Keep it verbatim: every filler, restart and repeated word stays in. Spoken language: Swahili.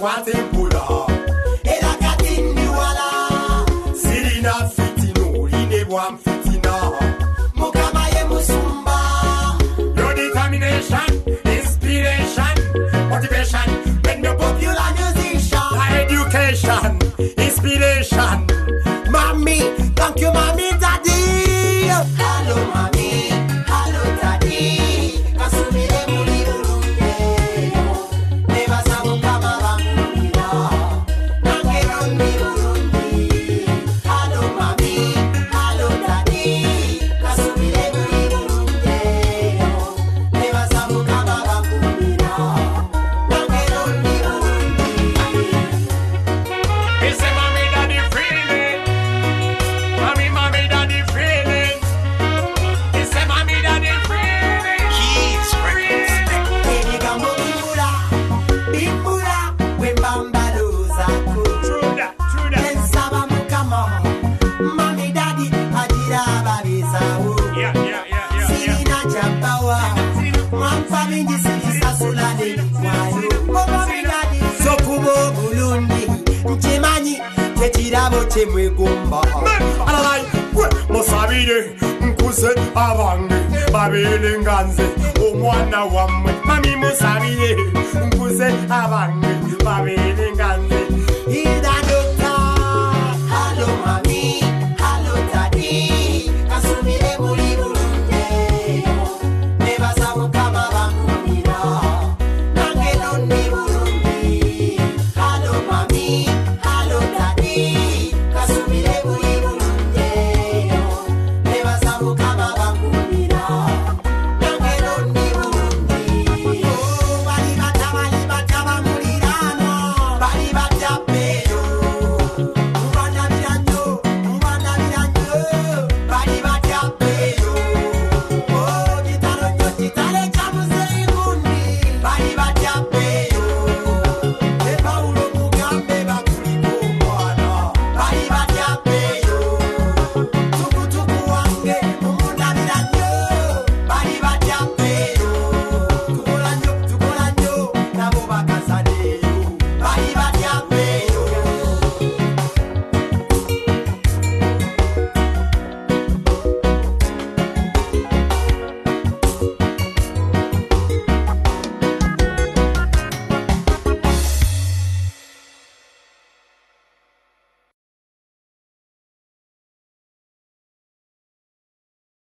kwatempula era kati ndi wala sirina fitino ine bwa mfitina mukama ye musumba your determination inspiration motivation when the popular musician education inspiration mommy thank you mommy daddy hello mommy hello daddy kasubire muri burunge neba sabu kama bamira nangero ni burundi hello mommy hello daddy kasubire muri burunge neba sabu kama bamira nangero ni burundi he say mommy daddy feeling mommy mommy daddy feeling he say mommy daddy feeling keys records baby gambo bimura bimura wembambaloza ku true that true that pensaba mukama mommy daddy ajira babisawo yeah yeah yeah yeah sina jabawa mwamfa mingi sisa sulale kwayo mommy daddy sokubo bulundi nchemanyi tekirabo chemwegomba alalai musabire nkuze abange babele nganze omwana wamwe mami musabire nkuze abange babele